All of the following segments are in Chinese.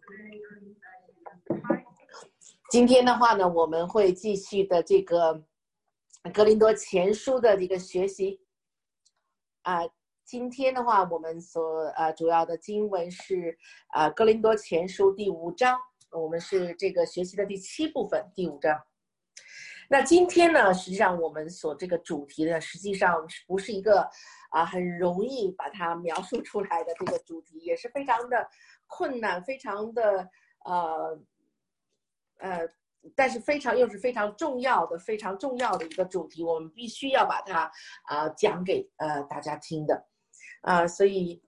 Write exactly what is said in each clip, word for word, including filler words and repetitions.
今天的话呢，我们会继续的这个格林多前书的这个学习啊、呃。今天的话，我们所呃主要的经文是啊、呃、格林多前书第五章，我们是这个学习的第七部分，第五章。那今天呢，实际上我们所这个主题呢，实际上不是一个啊、呃、很容易把它描述出来的这个主题，也是非常的困难，非常的呃。呃，但是非常又是非常重要的、非常重要的一个主题，我们必须要把它啊、呃、讲给呃大家听的，啊、呃，所以，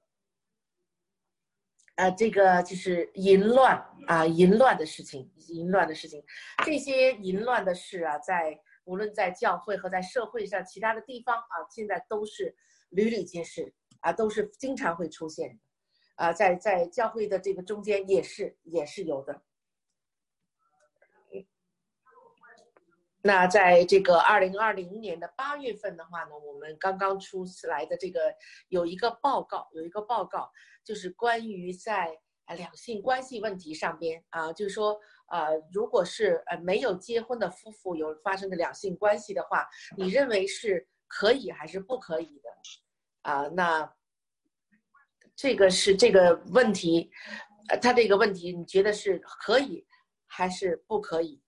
呃，这个就是淫乱啊、呃，淫乱的事情，淫乱的事情，这些淫乱的事啊，在无论在教会和在社会上其他的地方啊，现在都是屡屡皆是啊，都是经常会出现的，啊，在在教会的这个中间也是也是有的。那在这个二零二零年的八月份的话呢，我们刚刚出来的这个有一个报告，有一个报告就是关于在两性关系问题上边啊，就是说呃，如果是呃没有结婚的夫妇有发生的两性关系的话，你认为是可以还是不可以的啊？那这个是这个问题，呃，他这个问题你觉得是可以还是不可以？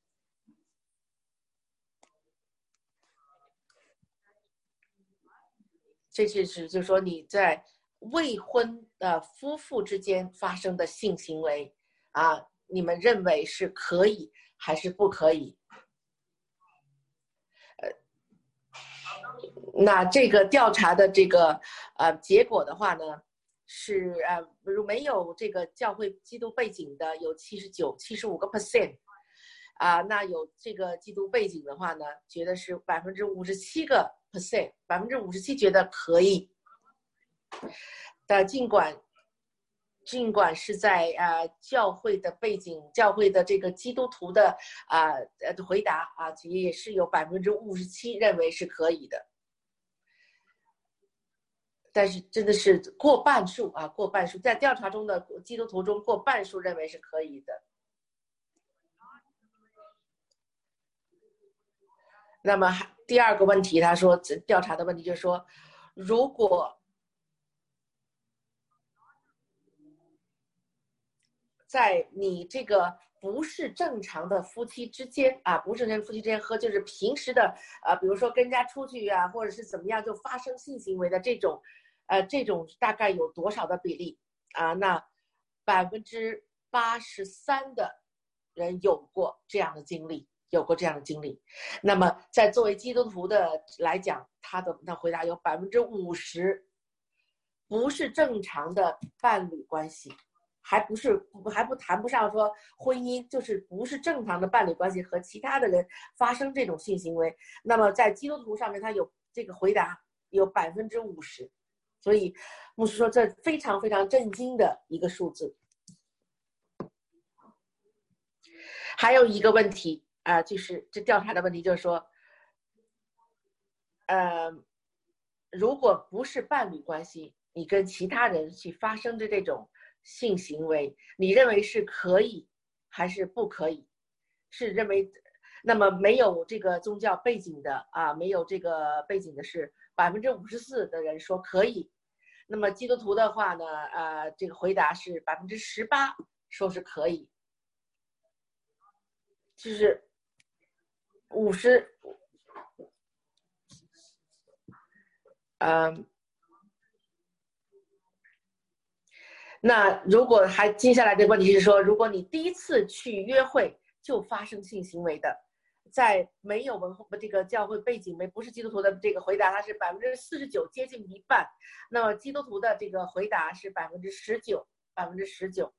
这就是就是说你在未婚的夫妇之间发生的性行为啊，你们认为是可以还是不可以？呃，那这个调查的这个呃结果的话呢，是呃没有这个教会基督背景的有七十九、七十五个 percent 啊，那有这个基督背景的话呢，觉得是百分之五十七个 percent， 百分之五十七觉得可以。的尽管尽管是在啊、呃、教会的背景，教会的这个基督徒的啊呃回答啊，也是有百分之五十七认为是可以的，但是真的是过半数啊，过半数在调查中的基督徒中过半数认为是可以的。那么第二个问题，他说调查的问题就是说，如果在你这个不是正常的夫妻之间啊，不是正常夫妻之间喝，就是平时的啊，比如说跟人家出去啊，或者是怎么样就发生性行为的这种，呃，这种大概有多少的比例啊？那百分之八十三的人有过这样的经历，有过这样的经历。那么在作为基督徒的来讲，他的那回答有百分之五十不是正常的伴侣关系。还不是还不谈不上说婚姻，就是不是正常的伴侣关系和其他的人发生这种性行为。那么在基督徒上面，他有这个回答有百分之五十，所以牧师说这非常非常震惊的一个数字。还有一个问题啊、呃，就是这调查的问题就是说，呃，如果不是伴侣关系，你跟其他人去发生的这种性行为，你认为是可以还是不可以？是认为，那么没有这个宗教背景的啊，没有这个背景的是百分之五十四的人说可以。那么基督徒的话呢，呃，这个回答是百分之十八说是可以，就是五十，嗯。那如果还接下来的问题是说，如果你第一次去约会就发生性行为的，在没有文化这个教会背景没不是基督徒的这个回答，它是百分之四十九，接近一半。那么基督徒的这个回答是百分之十九，百分之十九。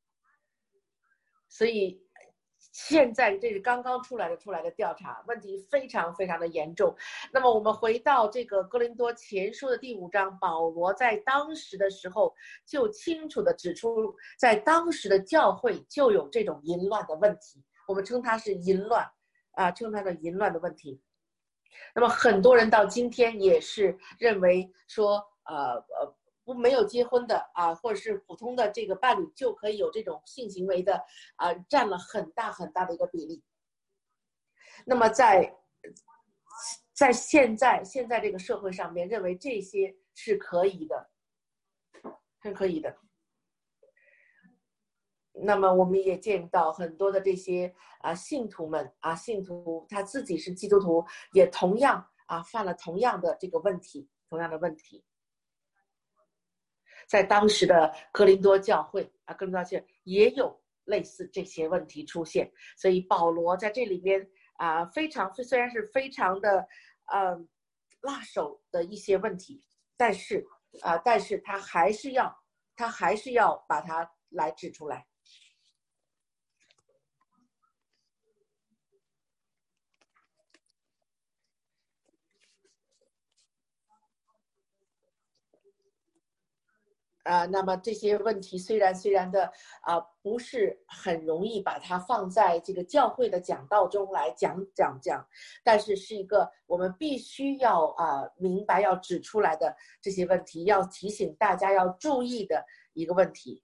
所以现在这是刚刚出来的出来的调查，问题非常非常的严重。那么我们回到这个哥林多前书的第五章，保罗在当时的时候就清楚的指出，在当时的教会就有这种淫乱的问题，我们称它是淫乱啊，称它的淫乱的问题。那么很多人到今天也是认为说，呃呃。 不没有结婚的啊，或者是普通的这个伴侣就可以有这种性行为的啊，占了很大很大的一个比例。那么在在现在现在这个社会上面，认为这些是可以的，是可以的。那么我们也见到很多的这些啊信徒们啊，信徒他自己是基督徒，也同样啊犯了同样的这个问题，同样的问题。在当时的哥林多教会啊，哥林多教会也有类似这些问题出现，所以保罗在这里边啊，非常虽然是非常的呃辣手的一些问题，但是啊，但是他还是要他还是要把它来指出来。啊、呃，那么这些问题虽然虽然的啊、呃、不是很容易把它放在这个教会的讲道中来讲讲讲，但是是一个我们必须要啊、呃、明白要指出来的这些问题，要提醒大家要注意的一个问题。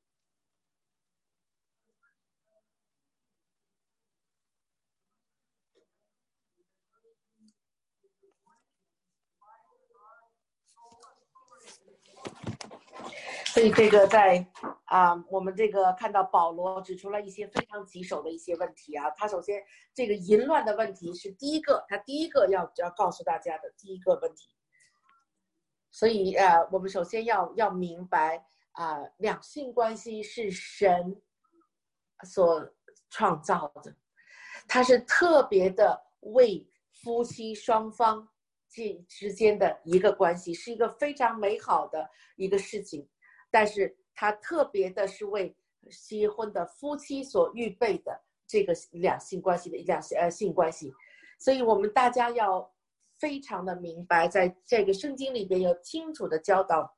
所以这个在啊、呃，我们这个看到保罗指出了一些非常棘手的一些问题啊。他首先这个淫乱的问题是第一个，他第一个要要告诉大家的第一个问题。所以呃，我们首先要要明白啊、呃，两性关系是神所创造的，它是特别的为夫妻双方之间的一个关系，是一个非常美好的一个事情。但是它特别的是为结婚的夫妻所预备的这个两性关系的两呃性关系，所以我们大家要非常的明白，在这个圣经里边有清楚的教导。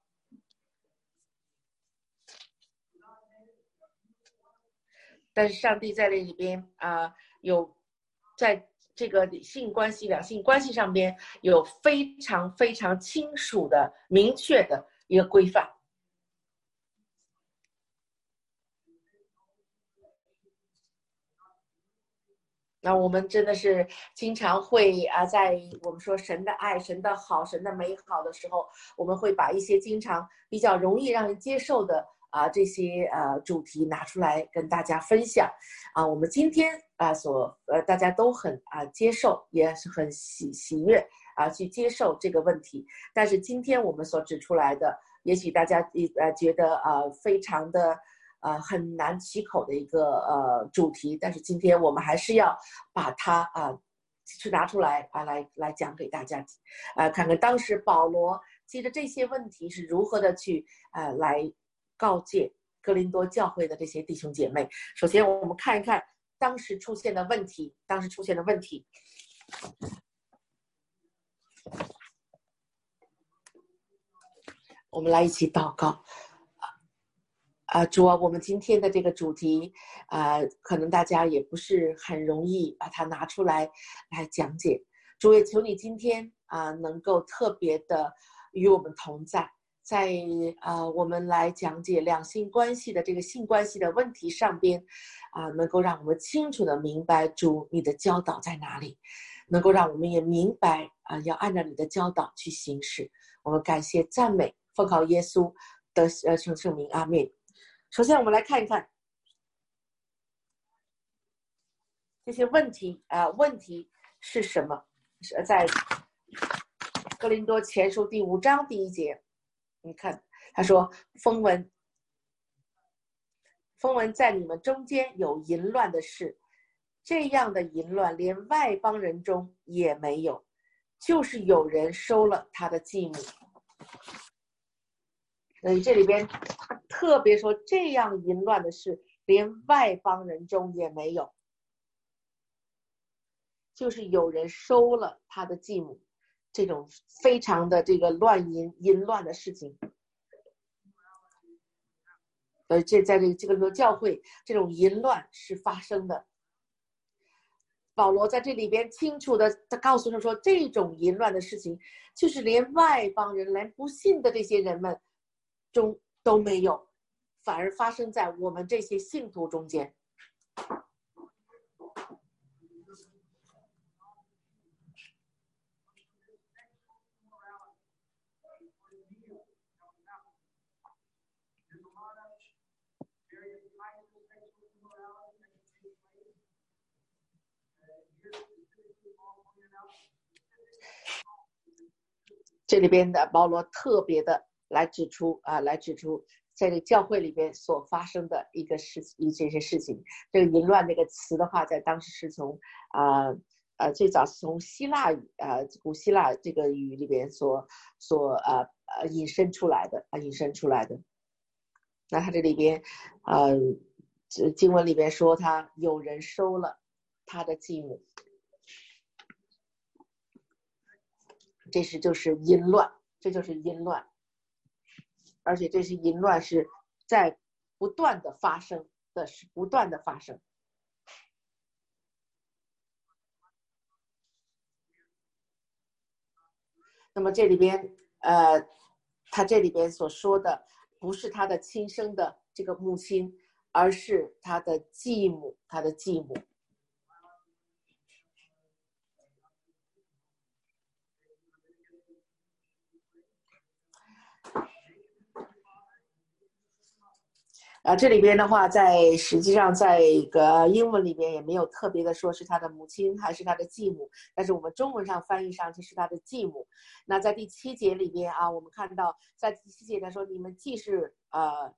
但是上帝在这里边啊、呃，有在这个性关系、两性关系上边有非常非常清楚的、明确的一个规范。那我们真的是经常会啊，在我们说神的爱、神的好、神的美好的时候，我们会把一些经常比较容易让人接受的啊这些呃主题拿出来跟大家分享啊。我们今天啊所呃大家都很啊接受，也是很喜喜悦啊去接受这个问题。但是今天我们所指出来的，也许大家呃觉得啊非常的。呃，很难启口的一个呃主题，但是今天我们还是要把它啊、呃、去拿出来啊来来讲给大家，啊、呃、看看当时保罗接着这些问题是如何的去呃来告诫哥林多教会的这些弟兄姐妹。首先我们看一看当时出现的问题，当时出现的问题。我们来一起祷告。啊，主啊，我们今天的这个主题，啊，可能大家也不是很容易把它拿出来来讲解。主也求你今天啊，能够特别的与我们同在，在啊我们来讲解两性关系的这个性关系的问题上边，啊，能够让我们清楚的明白主你的教导在哪里，能够让我们也明白啊，要按照你的教导去行事。我们感谢赞美，奉靠耶稣的呃圣圣名，阿们。首先我们来看一看这些问题啊、呃，问题是什么？是在哥林多前书第五章第一节，你看他说：“风闻风闻在你们中间有淫乱的事，这样的淫乱连外邦人中也没有，就是有人收了他的继母。”所以这里边他特别说，这样淫乱的事连外邦人中也没有，就是有人收了他的继母，这种非常的这个乱淫淫乱的事情。呃，这在这个这个教会，这种淫乱是发生的。保罗在这里边清楚的他告诉他说，这种淫乱的事情，就是连外邦人、连不信的这些人们中都没有，反而发生在我们这些信徒中间。这里边的保罗特别的来指出啊，来指出在这个教会里边所发生的一个事一这些事情。这个淫乱这个词的话，在当时是从啊呃最早是从希腊语啊、呃、古希腊这个语里边所所呃呃引申出来的啊引申出来的。那他这里边呃经文里边说他有人收了他的继母。这是就是淫乱，这就是淫乱，而且这是淫乱是在不断的发生的，是不断的发生。那么这里边呃，他这里边所说的不是他的亲生的这个母亲，而是他的继母，他的继母。啊，这里边的话，在实际上在一个英文里边也没有特别的说是他的母亲还是他的继母，但是我们中文上翻译上就是他的继母。那在第七节里边啊，我们看到在第七节他说，你们既是呃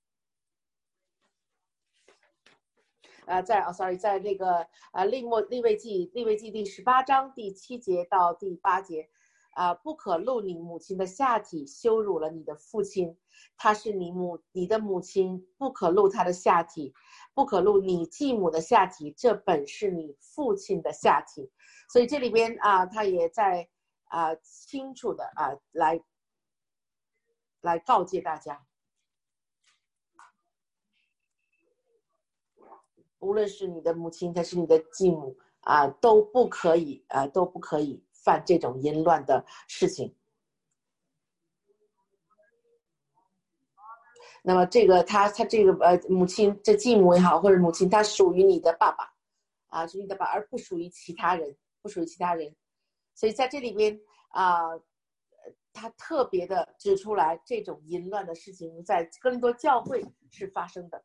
呃在哦 sorry 在那个呃利末利未记利未记第十八章第七节到第八节。啊，不可露你母亲的下体，羞辱了你的父亲。他是你母，你的母亲，不可露他的下体，不可露你继母的下体，这本是你父亲的下体。所以这里边啊，他也在啊清楚的啊来来告诫大家，无论是你的母亲还是你的继母啊，都不可以啊，都不可以犯这种淫乱的事情。那么这个他他这个呃母亲这继母也好或者母亲，他属于你的爸爸啊，属于你的爸爸，而不属于其他人，不属于其他人。所以在这里边啊，他特别的指出来这种淫乱的事情在哥林多教会是发生的。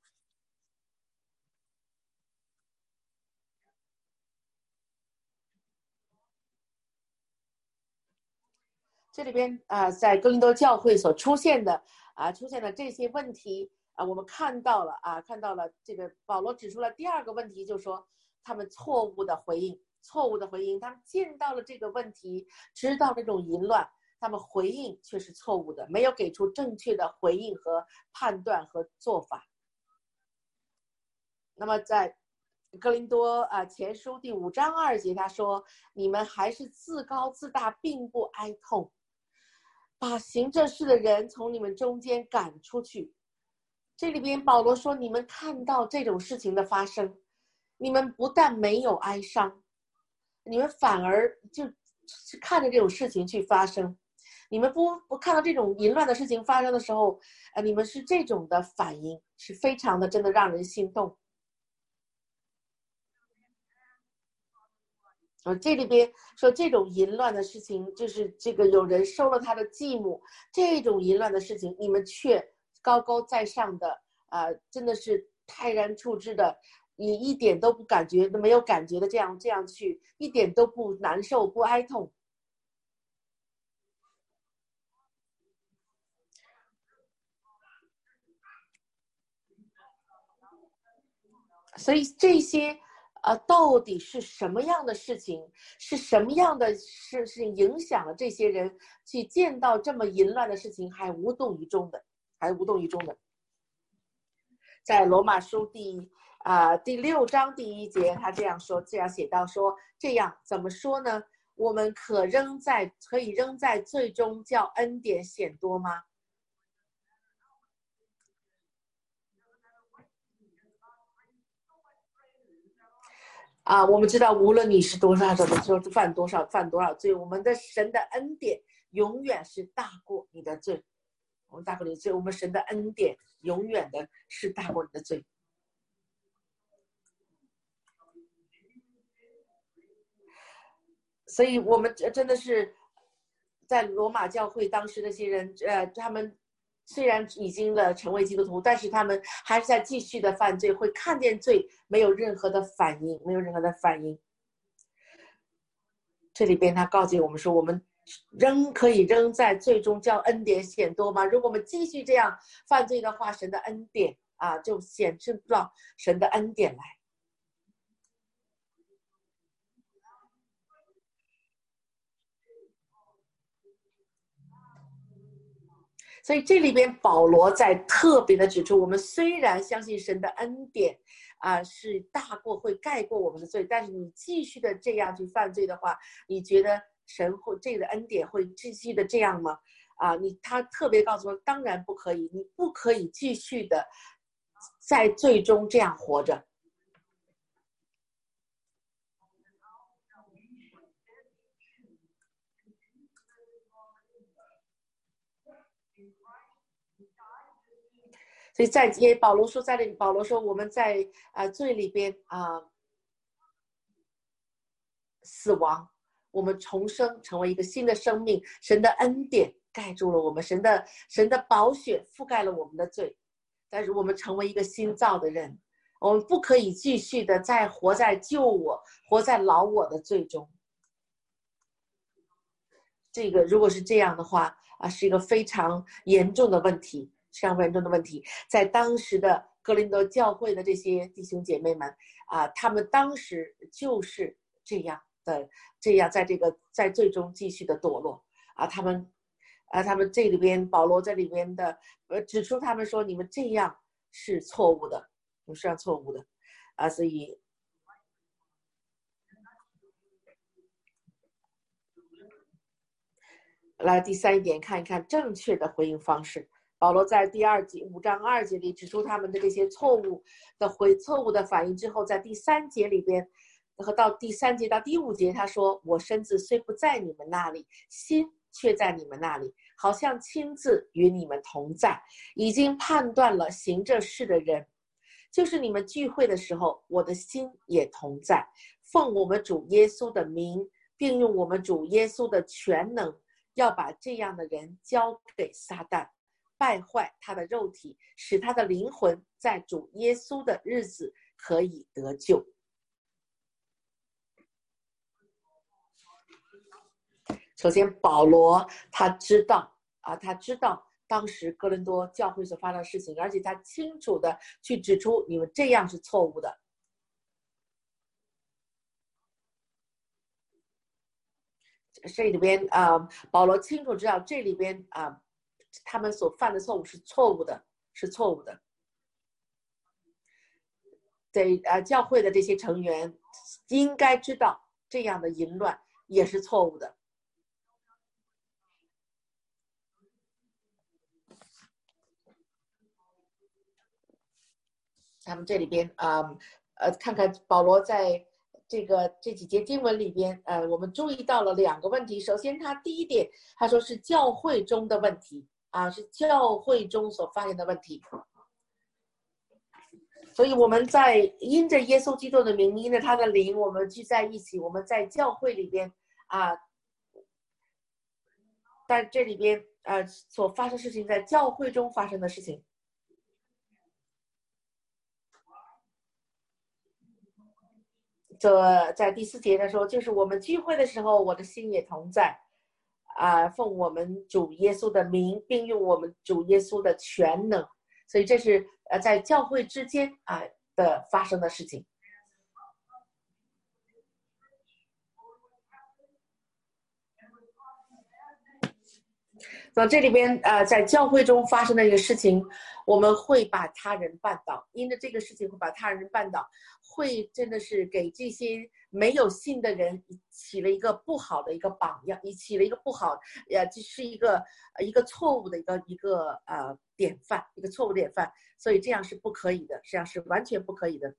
这里边啊，在哥林多教会所出现的啊出现的这些问题啊，我们看到了啊，看到了这个保罗指出了第二个问题，就是说他们错误的回应，错误的回应，他们见到了这个问题，知道这种淫乱，他们回应却是错误的，没有给出正确的回应和判断和做法。那么在哥林多啊前书第五章二节，他说：“你们还是自高自大，并不哀痛。”把行这事的人从你们中间赶出去。这里边保罗说，你们看到这种事情的发生，你们不但没有哀伤，你们反而就看着这种事情去发生。你们不不看到这种淫乱的事情发生的时候，呃，你们是这种的反应，是非常的真的让人心动。呃，这里边说这种淫乱的事情，就是这个有人收了他的继母，这种淫乱的事情，你们却高高在上的啊、呃，真的是泰然处之的，你一点都不感觉，没有感觉的这样这样去，一点都不难受不哀痛。所以这些呃，到底是什么样的事情，是什么样的事情影响了这些人去见到这么淫乱的事情还无动于衷的，还无动于衷的。在罗马书第啊、呃、第六章第一节，他这样说，这样写到说，这样怎么说呢？我们可扔在可以扔在最终叫恩典显多吗？啊，我们知道，无论你是多少的时候犯多少犯多少罪，我们的神的恩典永远是大过你的罪。 我们大过你的罪，我们神的恩典永远的是大过你的罪。所以我们真的是在罗马教会当时那些人，呃，他们虽然已经了成为基督徒，但是他们还是在继续的犯罪，会看见罪，没有任何的反应，没有任何的反应。这里边他告诫我们说，我们仍可以仍在罪中叫恩典显多吗？如果我们继续这样犯罪的话，神的恩典啊就显示不到神的恩典来。所以这里边保罗在特别的指出，我们虽然相信神的恩典啊、呃、是大过会盖过我们的罪，但是你继续的这样去犯罪的话，你觉得神会这个恩典会继续的这样吗？啊，你他特别告诉我，当然不可以，你不可以继续的在罪中这样活着。所以在也保罗说，在这里保罗说，我们在啊、呃、罪里边啊、呃、死亡，我们重生成为一个新的生命，神的恩典盖住了我们，神的神的宝血覆盖了我们的罪，但是我们成为一个新造的人，我们不可以继续的再活在旧我、活在老我的罪中。这个如果是这样的话啊，是一个非常严重的问题，非常严重的问题。在当时的哥林多教会的这些弟兄姐妹们啊，他们当时就是这样的，这样在这个在最终继续的堕落啊，他们啊，他们这里边保罗在里边的呃指出，他们说你们这样是错误的，你们是这样错误的啊，所以。来第三一点，看一看正确的回应方式。保罗在第二节五章二节里指出他们的这些错误的回错误的反应之后，在第三节里边和到第三节到第五节，他说：“我身子虽不在你们那里，心却在你们那里，好像亲自与你们同在。已经判断了行这事的人，就是你们聚会的时候，我的心也同在。奉我们主耶稣的名，并用我们主耶稣的全能。”要把这样的人交给撒旦，败坏他的肉体，使他的灵魂在主耶稣的日子可以得救。首先，保罗他知道啊，他知道当时哥林多教会所发生的事情，而且他清楚的去指出你们这样是错误的。这里边啊、呃，保罗清楚知道这里边啊、呃，他们所犯的错误是错误的，是错误的。对啊、呃，教会的这些成员应该知道这样的淫乱也是错误的。他们这里边啊、呃，呃，看看保罗在这个这几节经文里边，呃，我们注意到了两个问题。首先，他第一点，他说是教会中的问题啊，是教会中所发现的问题。所以我们在因着耶稣基督的名，因着他的灵，我们聚在一起，我们在教会里边啊，但这里边呃所发生事情，在教会中发生的事情。这在第四节的时候，就是我们聚会的时候，我的心也同在，啊、呃，奉我们主耶稣的名，并用我们主耶稣的全能，所以这是呃在教会之间啊、呃、的发生的事情。那这里边呃在教会中发生的一个事情，我们会把他人绊倒，因着这个事情会把他人绊倒，会真的是给这些没有信的人起了一个不好的一个榜样，起了一个不好，呃，这是一个一个错误的一个一个呃典范，一个错误典范，所以这样是不可以的，这样是完全不可以的。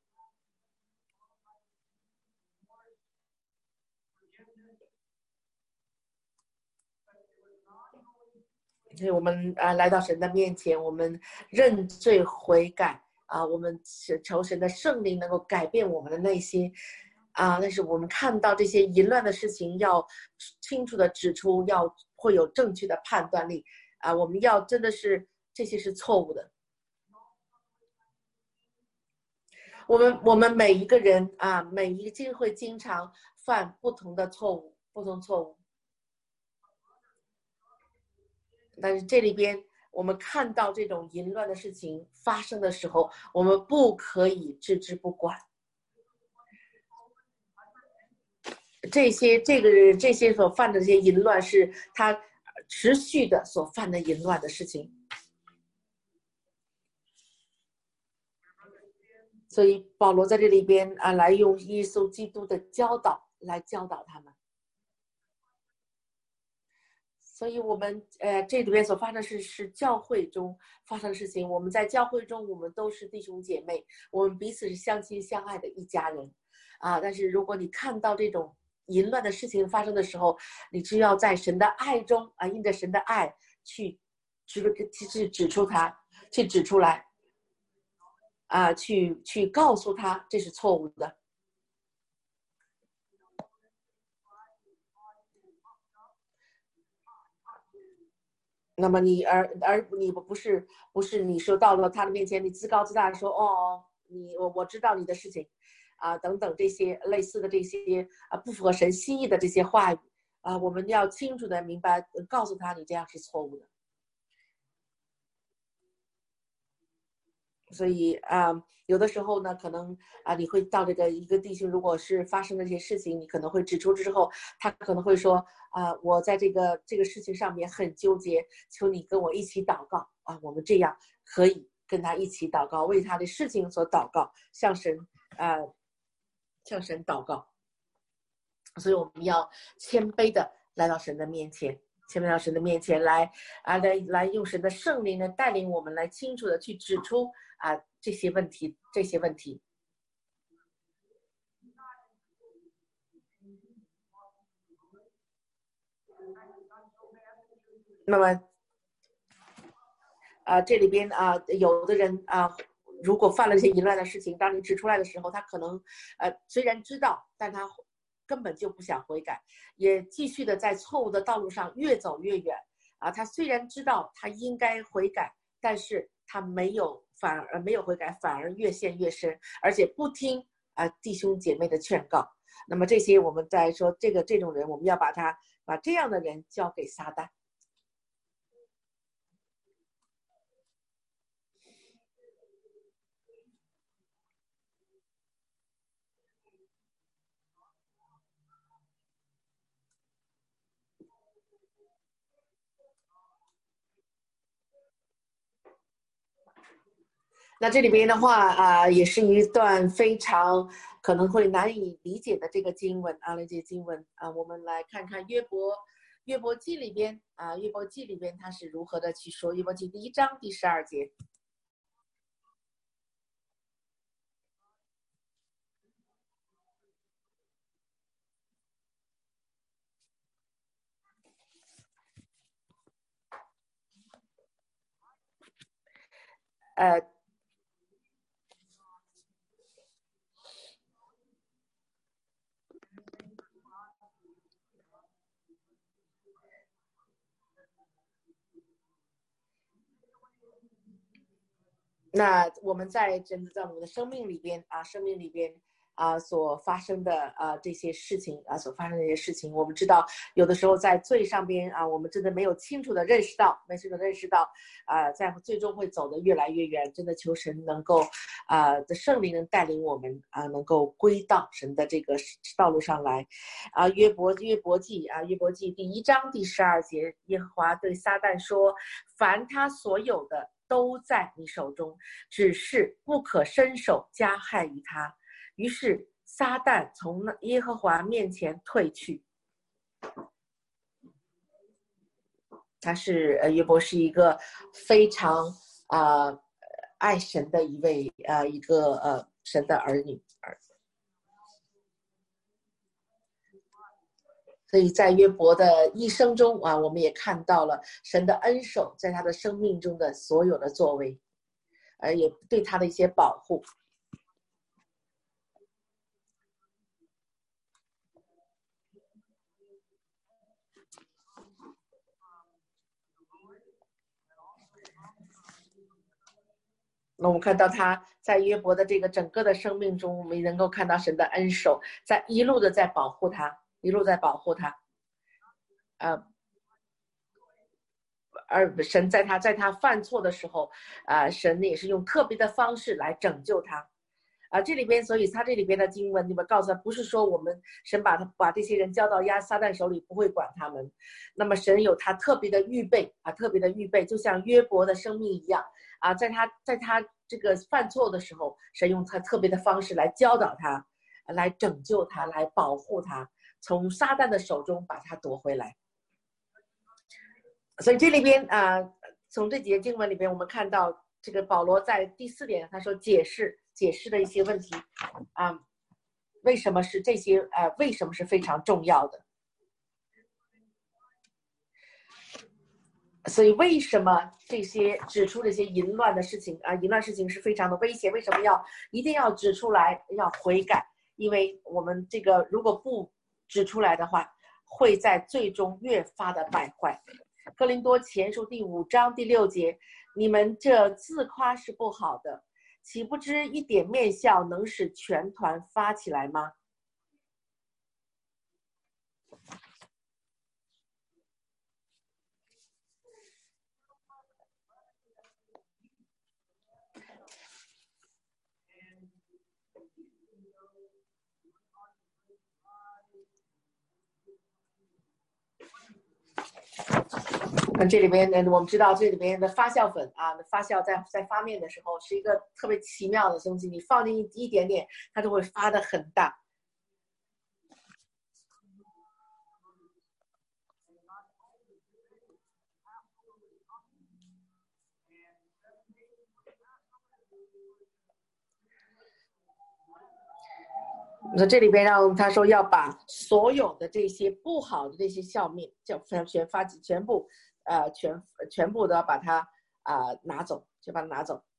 所以我们啊来到神的面前，我们认罪悔改啊，我们求神的圣灵能够改变我们的内心啊。但是我们看到这些淫乱的事情，要清楚的指出，要会有正确的判断力啊。我们要真的是这些是错误的。我们我们每一个人啊，每一个教会经常犯不同的错误，不同错误。但是这里边我们看到这种淫乱的事情发生的时候，我们不可以置之不管。这些这个人这些所犯的这些淫乱是他持续的所犯的淫乱的事情。所以保罗在这里边啊，来用耶稣基督的教导来教导他们。所以我们呃这里边所发生的事是教会中发生的事情。我们在教会中，我们都是弟兄姐妹，我们彼此是相亲相爱的一家人啊。但是如果你看到这种淫乱的事情发生的时候，你只要在神的爱中啊，因着神的爱去指去指出它，去指出来啊，去去告诉他这是错误的。那么你而而你不是不是你说到了他的面前，你自高自大说哦，你我我知道你的事情，啊等等这些类似的这些啊不符合神心意的这些话语啊，我们要清楚的明白，告诉他你这样是错误的。所以啊，有的时候呢，可能啊，你会到这个一个弟兄，如果是发生了这些事情，你可能会指出之后，他可能会说啊，我在这个这个事情上面很纠结，求你跟我一起祷告啊，我们这样可以跟他一起祷告，为他的事情所祷告，向神啊，向神祷告。所以我们要谦卑的来到神的面前。谦卑到神的面前来啊，来来用神的圣灵来带领我们，来清楚的去指出啊这些问题，这些问题。那么啊，这里边啊，有的人啊，如果犯了这些淫乱的事情，当你指出来的时候，他可能呃虽然知道，但他根本就不想悔改，也继续的在错误的道路上越走越远啊。他虽然知道他应该悔改，但是他没有反而没有悔改，反而越陷越深，而且不听啊弟兄姐妹的劝告。那么这些我们在说这个这种人，我们要把他把这样的人交给撒旦。那这里边的话啊、呃，也是一段非常可能会难以理解的这个经文啊，这些经文啊，我们来看看约伯约伯记里边啊，约伯记里边他是如何的去说。约伯记第一章第十二节，呃。那我们在真的在我们的生命里边啊，生命里边啊所发生的啊这些事情啊所发生的这些事情，我们知道有的时候在罪上边啊，我们真的没有清楚的认识到，没清楚的认识到啊，在最终会走得越来越远。真的求神能够啊的圣灵能带领我们啊，能够归到神的这个道路上来啊。约伯约伯记啊，约伯记第一章第十二节，耶和华对撒旦说：凡他所有的都在你手中，只是不可伸手加害于他。于是撒旦从耶和华面前退去。他是呃约伯是一个非常啊、呃、爱神的一位呃一个呃神的儿女。 所以在约伯的一生中啊，我们也看到了神的恩手在他的生命中的所有的作为，呃，也对他的一些保护。那我们看到他在约伯的这个整个的生命中，我们能够看到神的恩手在一路的在保护他，一路在保护他，呃，而神在他在他犯错的时候，啊、呃，神也是用特别的方式来拯救他。啊，这里边，所以他这里边的经文，你们告诉他，不是说我们神把他把这些人交到亚撒旦手里，不会管他们。那么神有他特别的预备啊，特别的预备，就像约伯的生命一样啊，在他在他这个犯错的时候，神用他特别的方式来教导他，来拯救他，来保护他，从撒旦的手中把他夺回来。所以这里边啊，从这几节经文里边，我们看到这个保罗在第四点，他说解释。解释的一些问题啊，为什么是这些呃，为什么是非常重要的？所以为什么这些指出这些淫乱的事情啊，淫乱事情是非常的危险？为什么要一定要指出来，要悔改？因为我们这个如果不指出来的话，会在最终越发的败坏。哥林多前书第五章第六节，你们这自夸是不好的。岂不知一点面笑能使全团发起来吗？那这里边呢，我们知道这里边的发酵粉啊，发酵在在发面的时候是一个特别奇妙的东西，你放进一一点点，它就会发得很大。那这里边让他说要把所有的这些不好的这些酵面，就全发全部，呃，全全部都要把它啊、呃、拿走，就把它拿走。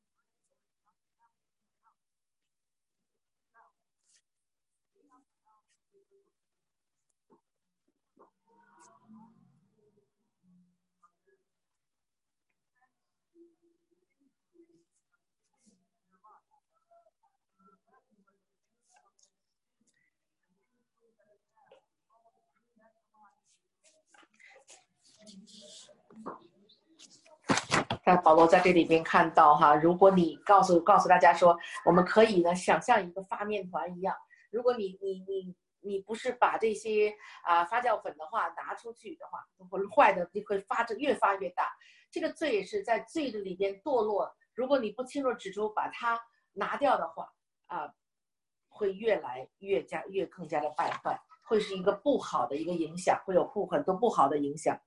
看保罗在这里边看到哈，如果你告诉告诉大家说，我们可以呢想象一个发面团一样，如果你你你你不是把这些啊、呃、发酵粉的话拿出去的话，坏的就会发着越发越大。这个罪也是在罪的里边堕落，如果你不清楚指出把它拿掉的话啊、呃，会越来越加越更加的败坏，会是一个不好的一个影响，会有不很多不好的影响。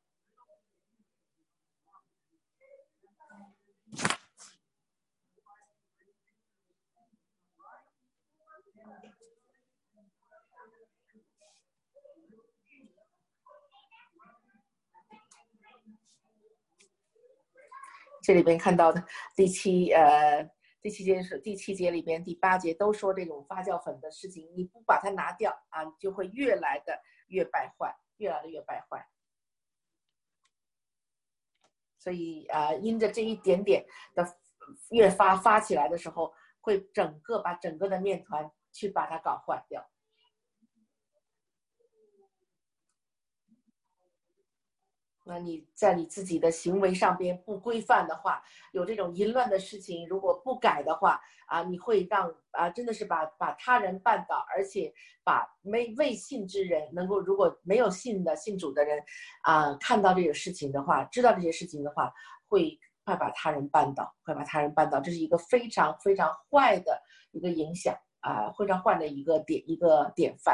这里边看到的第七呃第七节是第七节里边第八节都说这种发酵粉的事情，你不把它拿掉啊，你就会越来的越败坏，越来的越败坏。所以啊、呃，因着这一点点的越发发起来的时候，会整个把整个的面团去把它搞坏掉。那你在你自己的行为上边不规范的话，有这种淫乱的事情，如果不改的话啊，你会让啊真的是把把他人绊倒，而且把没未信之人能够如果没有信的信主的人啊看到这个事情的话，知道这些事情的话，会快把他人绊倒，会把他人绊倒，这是一个非常非常坏的一个影响啊，非常坏的一个典一个典范。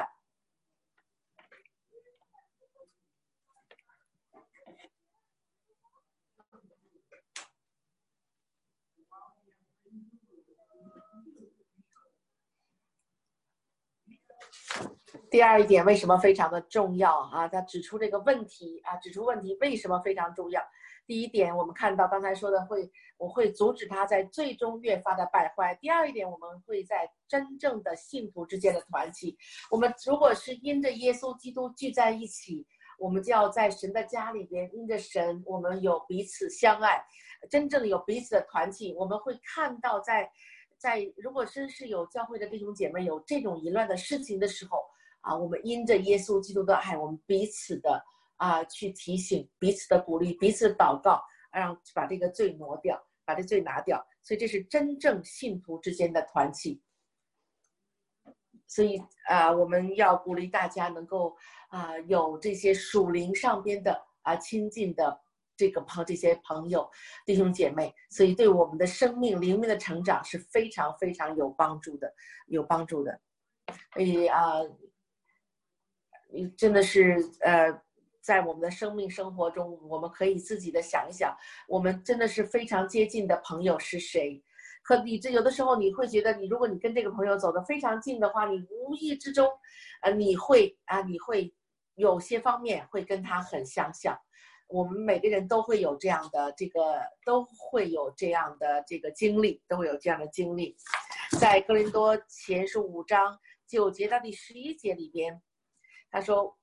第第二一点为什么非常的重要啊？他指出这个问题啊，指出问题为什么非常重要。第一点，我们看到刚才说的会，我会阻止他在最终越发的败坏。第二一点，我们会在真正的信徒之间的团契。我们如果是因着耶稣基督聚在一起，我们就要在神的家里边，因着神，我们有彼此相爱，真正有彼此的团契。我们会看到在，在如果真是有教会的弟兄姐妹有这种淫乱的事情的时候啊，我们因着耶稣基督的爱，我们彼此的啊去提醒，彼此的鼓励，彼此祷告，让把这个罪挪掉，把这罪拿掉。所以这是真正信徒之间的团契。所以啊、呃，我们要鼓励大家能够啊、呃、有这些属灵上边的啊、呃、亲近的这个朋这些朋友弟兄姐妹，所以对我们的生命灵命的成长是非常非常有帮助的，有帮助的。所以啊、呃，真的是呃，在我们的生命生活中，我们可以自己的想一想，我们真的是非常接近的朋友是谁？和你这有的时候你会觉得，你如果你跟这个朋友走得非常近的话，你无意之中，呃，你会啊，你会有些方面会跟他很相像。我们每个人都会有这样的这个，都会有这样的这个经历，都会有这样的经历。在哥林多前书五章九节到第十一节里边，他说，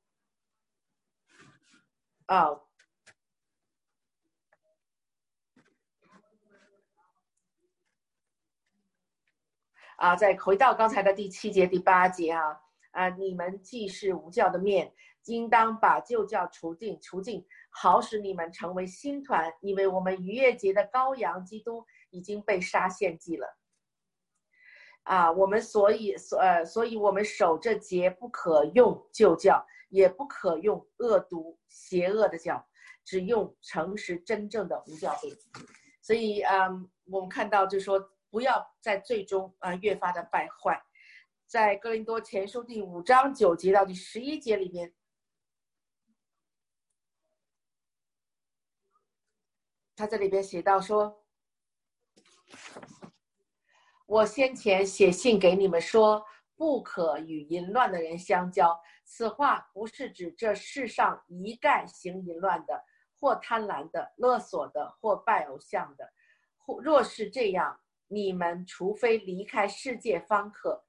啊。啊，再回到刚才的第七节、第八节啊，啊，你们既是无教的面，应当把旧教除尽，除尽，好使你们成为新团，因为我们逾越节的羔羊基督已经被杀献祭了。啊，我们所以所呃，所以我们守这节不可用旧教，也不可用恶毒邪恶的教，只用诚实真正的无教会。所以嗯，我们看到就是说，不要在最终啊、呃、越发的败坏。在哥林多前书第五章九节到第十一节里面，他这里边写到说，我先前写信给你们说，不可与淫乱的人相交。此话不是指这世上一概行淫乱的，或贪婪的、勒索的，或拜偶像的。若是这样，你们除非离开世界方可。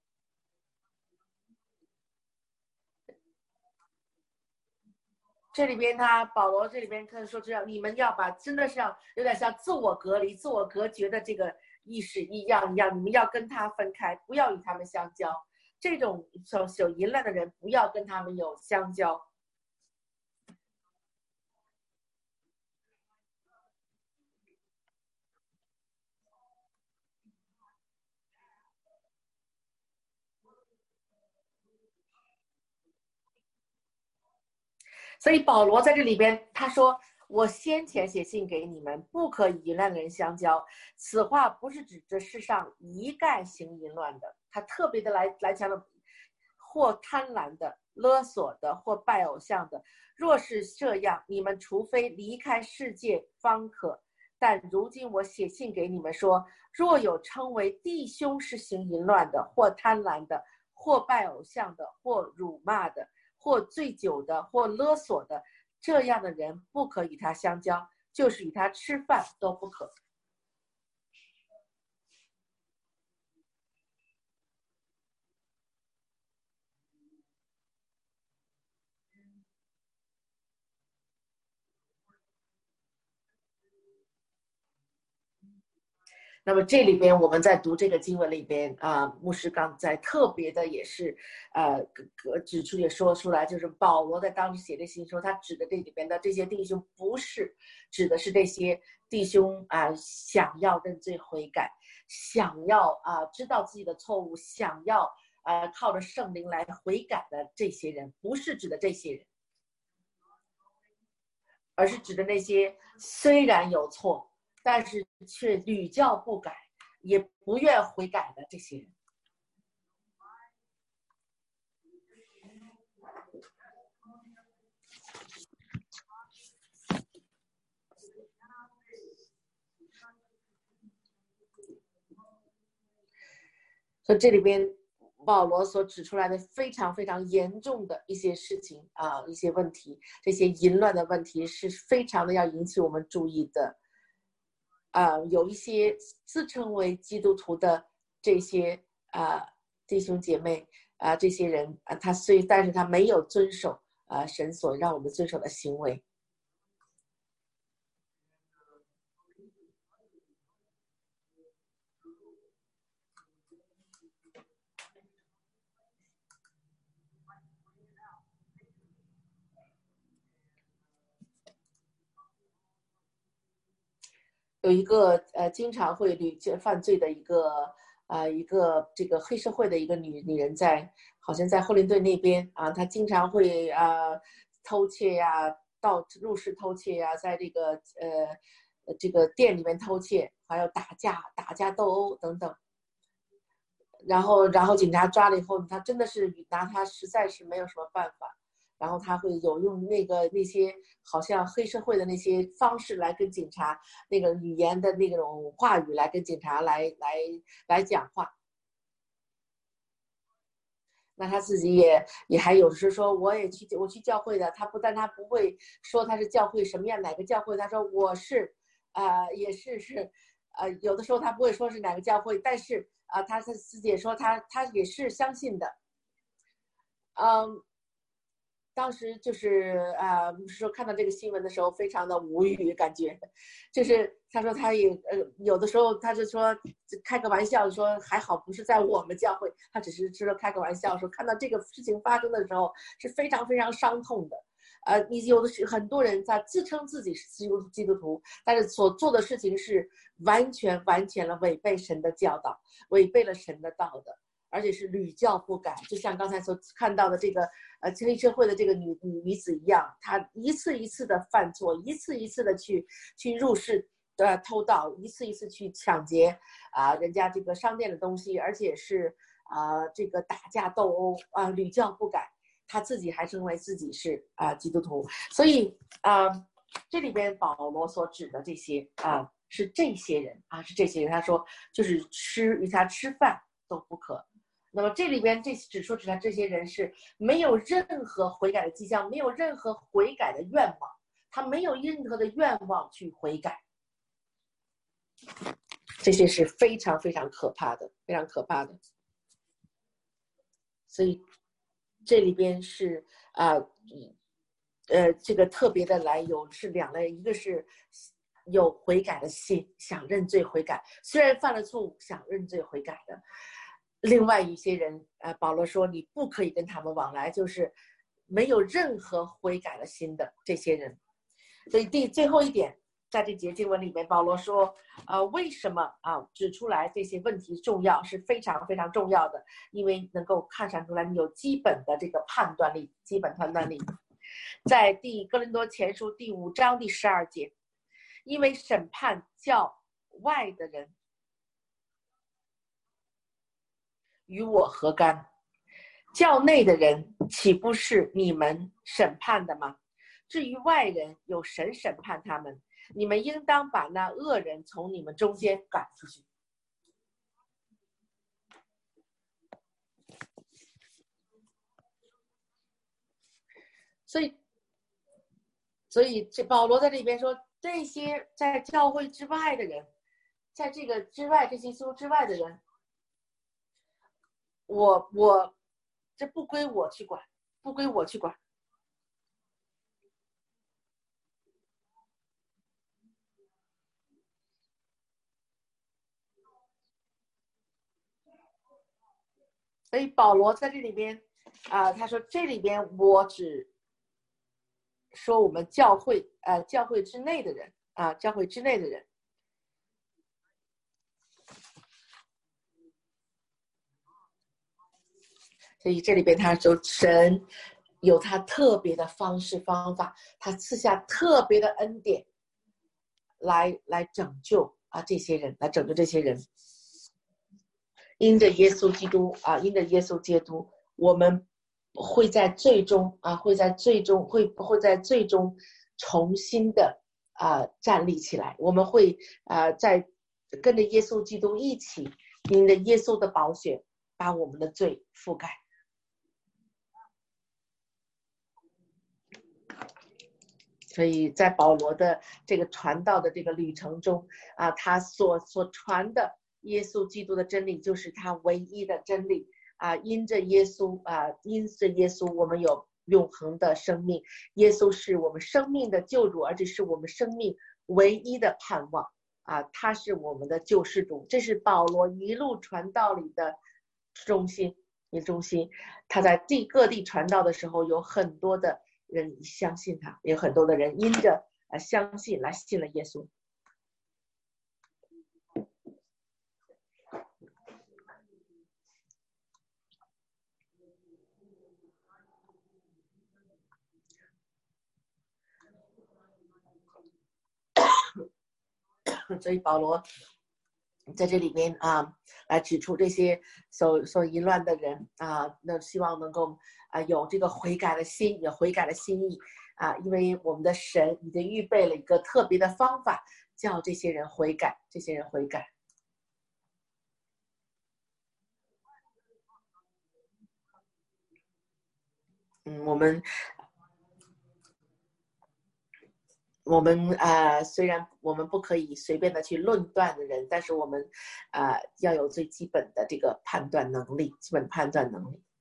这里边他保罗这里边可以说这样，你们要把真的是要有点像自我隔离、自我隔绝的这个意识一样一样，你们要跟他分开，不要与他们相交。这种有淫乱的人，不要跟他们有相交。所以保罗在这里边他说，我先前写信给你们，不可与淫乱的人相交。此话不是指这世上一概行淫乱的，他特别的来来强调，或贪婪的、勒索的，或拜偶像的。若是这样，你们除非离开世界方可。但如今我写信给你们说，若有称为弟兄是行淫乱的，或贪婪的，或拜偶像的，或辱骂的，或醉酒的，或勒索的，这样的人不可与他相交，就是与他吃饭都不可。那么这里边我们在读这个经文里边啊、呃，牧师刚才特别的也是呃指出也说出来，就是保罗在当时写这信说，他指的这里边的这些弟兄不是指的是这些弟兄啊、呃、想要认罪悔改，想要啊、呃、知道自己的错误，想要呃靠着圣灵来悔改的这些人，不是指的这些人，而是指的那些虽然有错，但是却屡教不改，也不愿悔改的这些人。所以这里边保罗所指出来的非常非常严重的一些事情啊，一些问题，这些淫乱的问题是非常的要引起我们注意的。啊，有一些自称为基督徒的这些啊弟兄姐妹啊，这些人啊，他虽但是他没有遵守啊神所让我们遵守的行为。有一个呃经常会屡见犯罪的一个啊、呃、一个这个黑社会的一个女女人在，好像在霍林顿那边啊，她经常会啊、呃、偷窃呀、啊，到入室偷窃呀、啊，在这个呃这个店里面偷窃，还有打架打架斗殴等等。然后然后警察抓了以后，他真的是拿他实在是没有什么办法。然后他会有用那个那些好像黑社会的那些方式来跟警察那个语言的那种话语来跟警察来来来讲话。那他自己也也还有时说我也去我去教会的，他不但他不会说他是教会什么样哪个教会，他说我是啊、呃、也是是呃有的时候他不会说是哪个教会，但是啊、呃、他自己也说他他也是相信的。嗯，当时就是啊、呃，说看到这个新闻的时候，非常的无语，感觉就是他说他也呃有的时候他就说开个玩笑说还好不是在我们教会，他只是说开个玩笑说看到这个事情发生的时候是非常非常伤痛的。呃，你有的是很多人在自称自己是基督基督徒，但是所做的事情是完全完全了违背神的教导，违背了神的道德。而且是屡教不改，就像刚才所看到的这个呃黑社会的这个女女女子一样，她一次一次的犯错，一次一次的去去入室呃偷盗，一次一次去抢劫啊、呃、人家这个商店的东西，而且是啊、呃、这个打架斗殴啊、呃、屡教不改，她自己还认为自己是啊、呃、基督徒，所以啊、呃、这里边保罗所指的这些啊、呃、是这些人啊是这些人，他说就是吃与他吃饭都不可。那么这里边这指出指他这些人是没有任何悔改的迹象，没有任何悔改的愿望，他没有任何的愿望去悔改，这些是非常非常可怕的，非常可怕的。所以这里边是啊 呃, 呃这个特别的来由是两类，一个是有悔改的心，想认罪悔改，虽然犯了错误想认罪悔改的。另外一些人，呃，保罗说你不可以跟他们往来，就是没有任何悔改的心的这些人。所以第最后一点，在这节经文里面，保罗说，呃，为什么啊指出来这些问题重要是非常非常重要的，因为能够看上出来你有基本的这个判断力，基本判断力。在第哥林多前书第五章第十二节，因为审判教外的人与我何干？教内的人岂不是你们审判的吗？至于外人，有神审判他们，你们应当把那恶人从你们中间赶出去。所以，所以这保罗在这边说，这些在教会之外的人，在这个之外，这些书之外的人，我我这不归我去管，不归我去管。所以保罗在这里边啊、呃，他说这里边我只说我们教会呃教会之内的人啊、呃，教会之内的人。所以这里边他说神有他特别的方式方法，他赐下特别的恩典来来拯救啊这些人，来拯救这些人。因着耶稣基督啊，因着耶稣基督，我们会在最终啊，会在最终会会在最终重新的啊站立起来。我们会啊在跟着耶稣基督一起，因着耶稣的宝血把我们的罪覆盖。所以在保罗的这个传道的这个旅程中啊，他所所传的耶稣基督的真理就是他唯一的真理啊，因着耶稣啊，因着耶稣我们有永恒的生命，耶稣是我们生命的救主，而且是我们生命唯一的盼望啊，他是我们的救世主。这是保罗一路传道里的中心，中心。他在地各地传道的时候，有很多的人相信他，有很多的人因着呃相信来信了耶稣。所以保罗在这里面啊，来指出这些所所淫乱的人啊，那希望能够啊有这个悔改的心，有悔改的心意啊，因为我们的神已经预备了一个特别的方法，叫这些人悔改，这些人悔改。嗯，我们。我们呃，虽然我们不可以随便的去论断的人，但是我们呃要有最基本的这个判断能力，基本判断能力。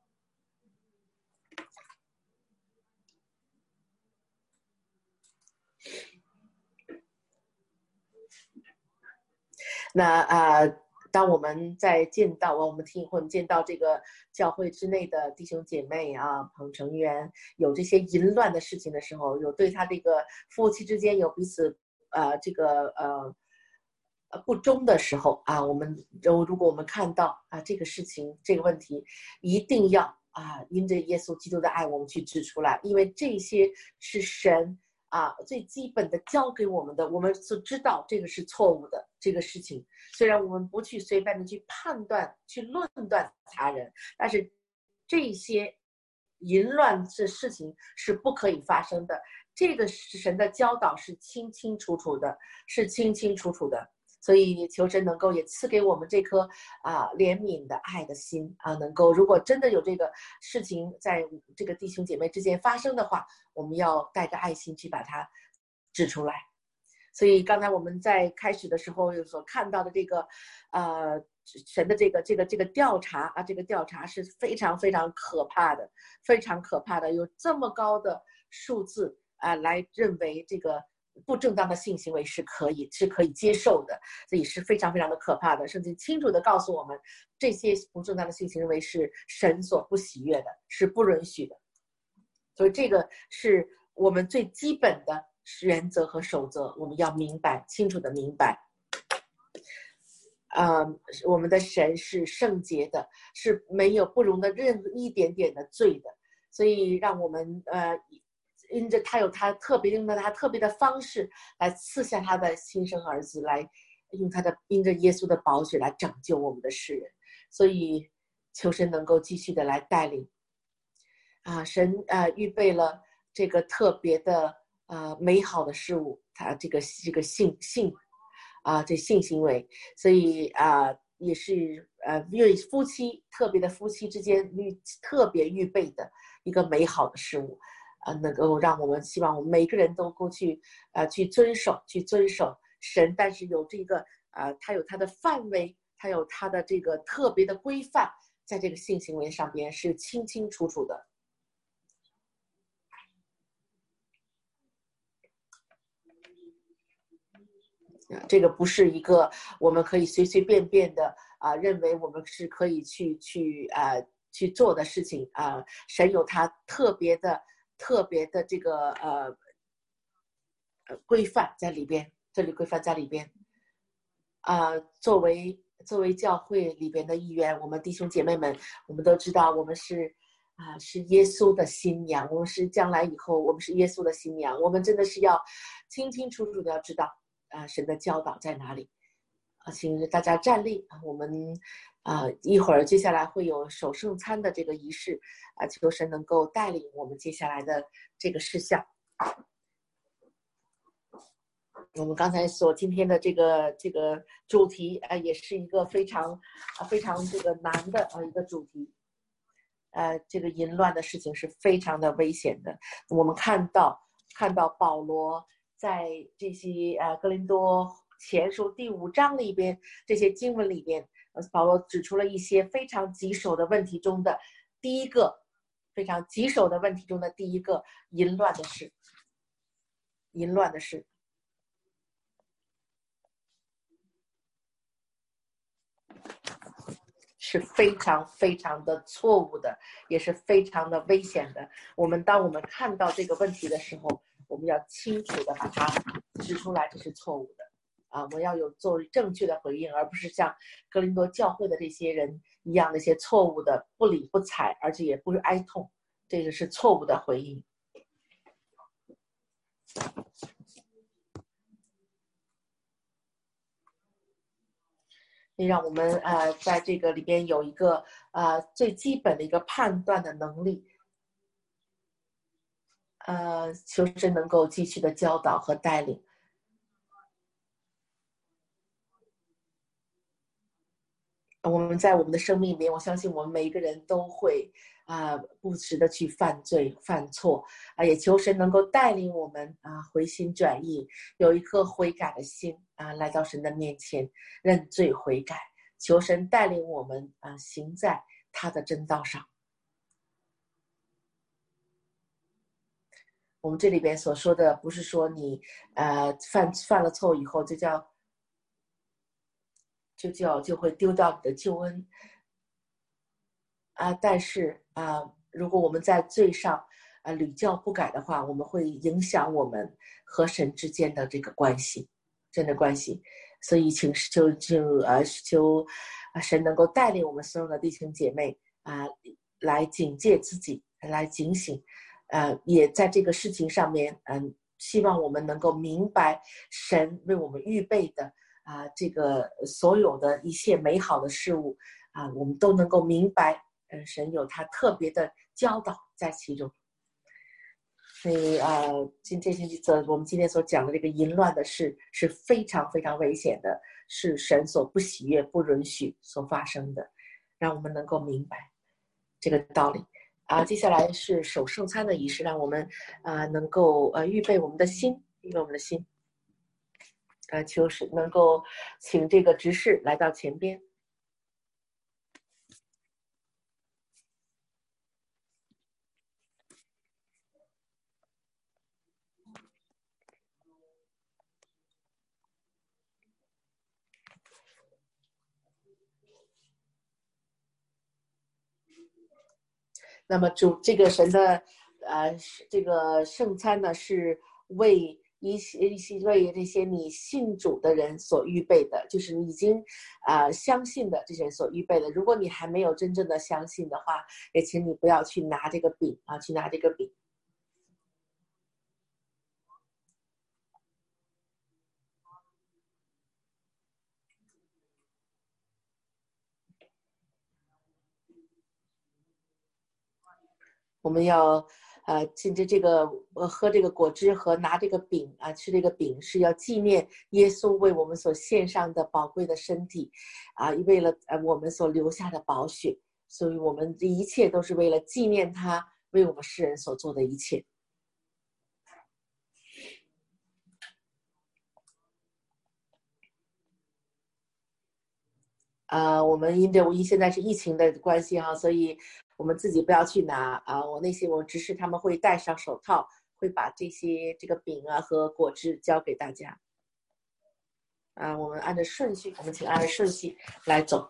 那呃，当我们在见到我们听或者见到这个教会之内的弟兄姐妹啊、朋成员有这些淫乱的事情的时候，有对他这个夫妻之间有彼此呃这个呃不忠的时候啊，我们如果我们看到啊这个事情这个问题，一定要啊因着耶稣基督的爱，我们去指出来，因为这些是神啊最基本的教给我们的，我们所知道这个是错误的这个事情。虽然我们不去随便的去判断、去论断他人，但是这些淫乱的事情是不可以发生的。这个神的教导是清清楚楚的，是清清楚楚的。所以求神能够也赐给我们这颗啊怜悯的爱的心啊，能够如果真的有这个事情在这个弟兄姐妹之间发生的话，我们要带着爱心去把它指出来。所以刚才我们在开始的时候所看到的这个呃神的这个这个这个调查啊，这个调查是非常非常可怕的，非常可怕的，有这么高的数字啊来认为这个不正当的性行为是可以是可以接受的，所以是非常非常的可怕的，甚至清楚的告诉我们，这些不正当的性行为是神所不喜悦的，是不允许的。所以这个是我们最基本的原则和守则，我们要明白，清楚的明白。呃，我们的神是圣洁的，是没有不容的任何一点点的罪的，所以让我们呃，因着他有他特别用的他特别的方式来赐下他的亲生儿子，来用他的因着耶稣的宝血来拯救我们的世人，所以求神能够继续的来带领。啊，神啊预备了这个特别的呃美好的事物，他这个这个性性啊这性行为，所以啊也是呃为夫妻特别的夫妻之间预特别预备的一个美好的事物，啊能够让我们希望我们每个人都够去呃去遵守去遵守神，但是有这个呃它有它的范围，它有它的这个特别的规范，在这个性行为上边是清清楚楚的。这个不是一个我们可以随随便便的啊、呃，认为我们是可以去去啊、呃、去做的事情啊、呃。神有他特别的特别的这个呃规范在里边，这里规范在里边啊、呃。作为作为教会里边的一员，我们弟兄姐妹们，我们都知道我们是啊、呃、是耶稣的新娘，我们是将来以后我们是耶稣的新娘，我们真的是要清清楚楚的要知道。啊，神的教导在哪里？啊，请大家站立啊！我们啊，一会儿接下来会有守圣餐的这个仪式啊，求神能够带领我们接下来的这个事项。 我们刚才所今天的这个这个主题啊、呃，也是一个非常啊非常这个难的啊一个主题。呃，这个淫乱的事情是非常的危险的。我们看到看到保罗在这些呃哥林多前书第五章里边这些经文里边，呃，保罗指出了一些非常棘手的问题中的第一个，非常棘手的问题中的第一个，淫乱的事，淫乱的事。是非常非常的错误的，也是非常的危险的。我们当我们看到这个问题的时候，我们要清楚的把它指出来，这是错误的啊！我们要有做正确的回应，而不是像哥林多教会的这些人一样，那些错误的不理不睬，而且也不是哀痛，这个是错误的回应。让我们呃在这个里边有一个呃最基本的一个判断的能力，呃，求神能够继续的教导和带领。我们在我们的生命里面，我相信我们每一个人都会啊、呃、不时的去犯罪犯错啊、呃，也求神能够带领我们啊、呃、回心转意，有一颗悔改的心啊、呃、来到神的面前认罪悔改，求神带领我们啊、呃、行在他的真道上。我们这里边所说的不是说你呃犯犯了错以后就叫就叫就会丢掉你的救恩啊、呃，但是啊、呃，如果我们在罪上啊、呃、屡教不改的话，我们会影响我们和神之间的这个关系，真的关系。所以请就就呃求啊神能够带领我们所有的弟兄姐妹啊、呃、来警戒自己，来警醒。呃，也在这个事情上面，嗯、呃，希望我们能够明白神为我们预备的啊、呃，这个所有的一切美好的事物啊、呃，我们都能够明白，嗯、呃，神有他特别的教导在其中。所以啊，今这星期这我们今天所讲的这个淫乱的事是非常非常危险的，是神所不喜悦、不允许所发生的，让我们能够明白这个道理。啊，接下来是守圣餐的仪式，让我们啊能够呃预备我们的心，预备我们的心，啊，求是能够请这个执事来到前边。那么主这个神的呃这个圣餐呢，是为一些一些为这些你信主的人所预备的，就是你已经啊、呃、相信的这些人所预备的。如果你还没有真正的相信的话，也请你不要去拿这个饼啊，去拿这个饼。我们要呃进这这个呃喝这个果汁和拿这个饼啊吃这个饼，是要纪念耶稣为我们所献上的宝贵的身体啊，为了呃我们所留下的宝血，所以我们这一切都是为了纪念他为我们世人所做的一切。啊，我们因着因现在是疫情的关系哈，所以我们自己不要去拿啊。我那些我执事他们会戴上手套，会把这些这个饼啊和果汁交给大家。啊，我们按照顺序，我们请按照顺序来走。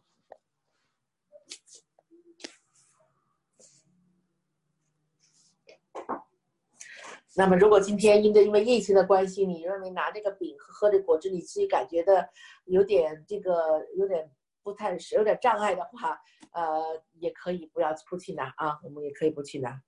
那么，如果今天因着因为疫情的关系，你认为拿这个饼和喝这果汁，你自己感觉的有点这个有点不太有点障碍的话，呃，也可以不要不去拿啊，我们也可以不去拿。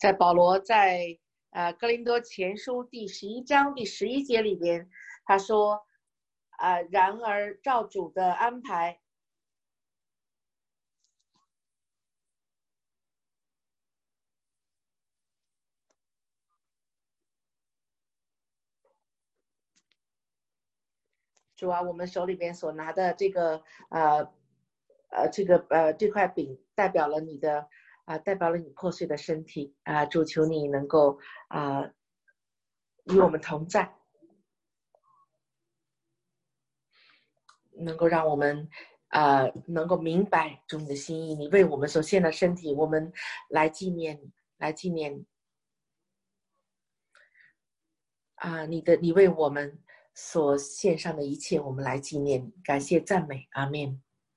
在保罗在呃哥林多前书第十一章第十一节里边，他说，啊、呃，然而照主的安排。主啊，我们手里边所拿的这个呃呃这个呃这块饼，代表了你的啊、呃，代表了你破碎的身体啊、呃，主求你能够啊、呃、与我们同在，能够让我们啊、呃、能够明白主你的心意，你为我们所献的身体，我们来纪念你，来纪念你啊、呃，你的你为我们所献上的一切，我们来纪念你，感谢赞美，阿们。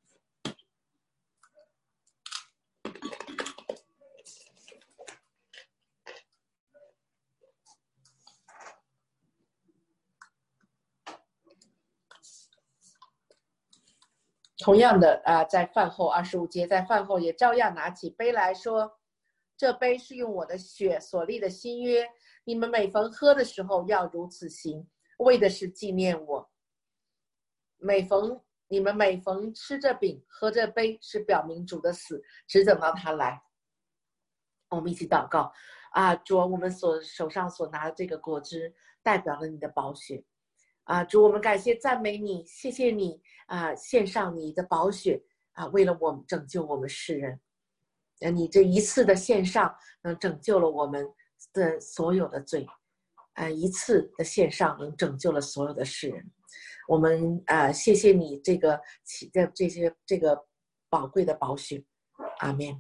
同样的啊、呃，在饭后二十五节，在饭后也照样拿起杯来说：“这杯是用我的血所立的新约，你们每逢喝的时候要如此行，为的是纪念我。每逢你们每逢吃这饼、喝这杯，是表明主的死，只等到他来。”我们一起祷告啊，主，我们所手上所拿的这个果汁，代表了你的宝血。啊，主，我们感谢赞美你，谢谢你啊，献上你的宝血啊，为了我们拯救我们世人。呃，你这一次的献上，能拯救了我们的所有的罪，啊，一次的献上能拯救了所有的世人。我们啊，谢谢你这个的这些这个宝贵的宝血，阿们。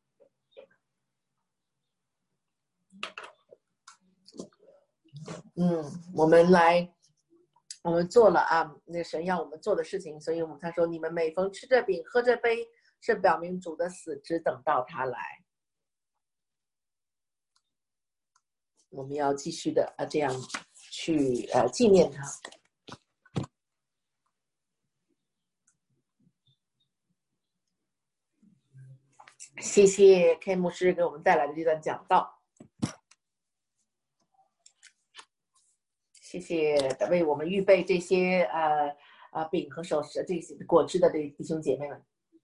嗯，我们来。我们做了啊，那神要我们做的事情，所以我们他说，你们每逢吃这饼、喝这杯，是表明主的死，只等到他来。我们要继续的啊，这样去呃纪念他。谢谢 K 牧师给我们带来的这段讲道，谢谢为我们预备这些呃呃饼和手食这些果汁的这弟兄姐妹们。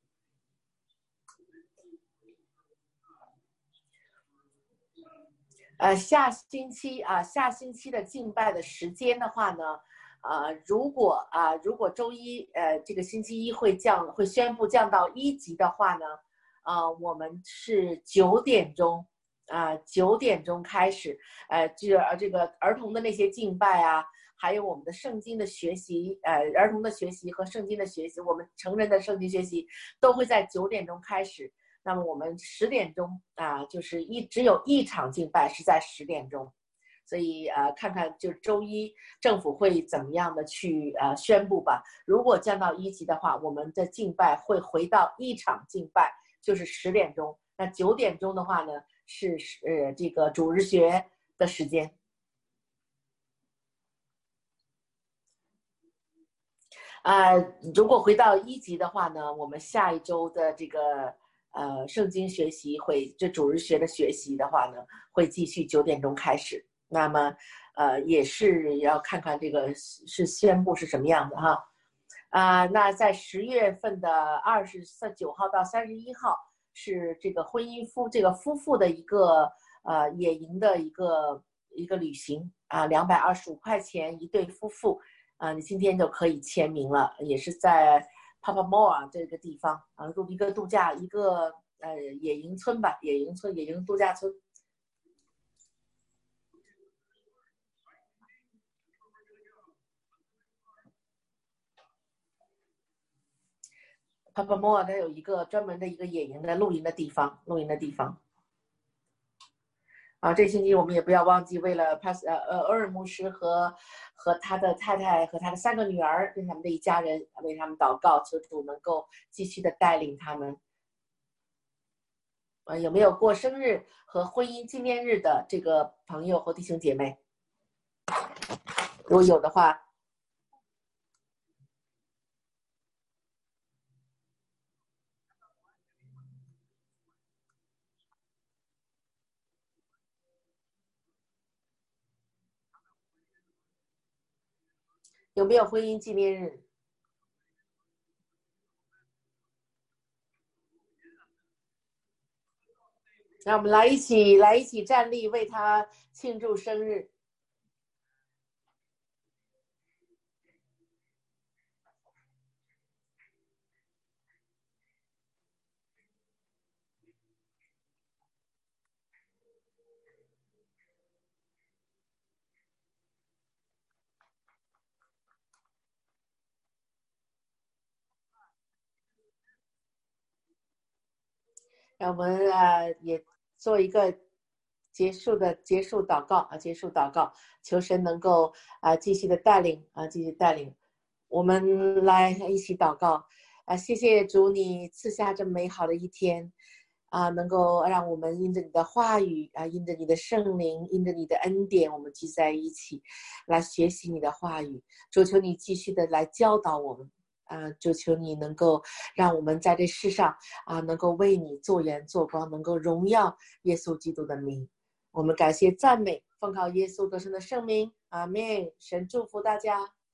呃，下星期啊，下星期的敬拜的时间的话呢，呃，如果啊、呃，如果周一呃这个星期一会降会宣布降到一级的话呢，呃，我们是九点钟啊、呃，九点钟开始，呃，这个这个儿童的那些敬拜啊，还有我们的圣经的学习，呃，儿童的学习和圣经的学习，我们成人的圣经学习都会在九点钟开始。那么我们十点钟啊，就是一只有一场敬拜是在十点钟，所以呃，看看就周一政府会怎么样的去呃宣布吧。如果降到一级的话，我们的敬拜会回到一场敬拜，就是十点钟。那九点钟的话呢，是呃这个主日学的时间。呃，如果回到一级的话呢，我们下一周的这个呃圣经学习会，这主日学的学习的话呢，会继续九点钟开始。那么呃也是要看看这个是宣布是什么样的哈。啊、呃，那在十月份的二十九号到三十一号是这个婚姻夫这个夫妇的一个呃野营的一个一个旅行啊，两百二十五块钱一对夫妇。啊，你今天就可以签名了，也是在 Papamora 这个地方啊，一个度假一个呃野营村吧，野营村野营度假村。Papamora 它有一个专门的一个野营的露营的地方，露营的地方。啊，这星期我们也不要忘记，为了 Pas 呃呃欧尔牧师和和他的太太和他的三个女儿，跟他们的一家人，为他们祷告，求主能够继续的带领他们。呃，有没有过生日和婚姻纪念日的这个朋友或弟兄姐妹？如果有的话， 有没有婚姻纪念日？让我们来一起来一起站立，为他庆祝生日。让我们啊也做一个结束的结束祷告啊，结束祷告，求神能够啊继续的带领啊，继续带领我们来一起祷告啊！谢谢主，你赐下这美好的一天啊，能够让我们因着你的话语啊，因着你的圣灵，因着你的恩典，我们聚在一起来学习你的话语。主，求你继续的来教导我们。啊，就求你能够让我们在这世上啊，能够为你做盐做光，能够荣耀耶稣基督的名。我们感谢赞美，奉靠耶稣得胜的圣名，阿们。神祝福大家。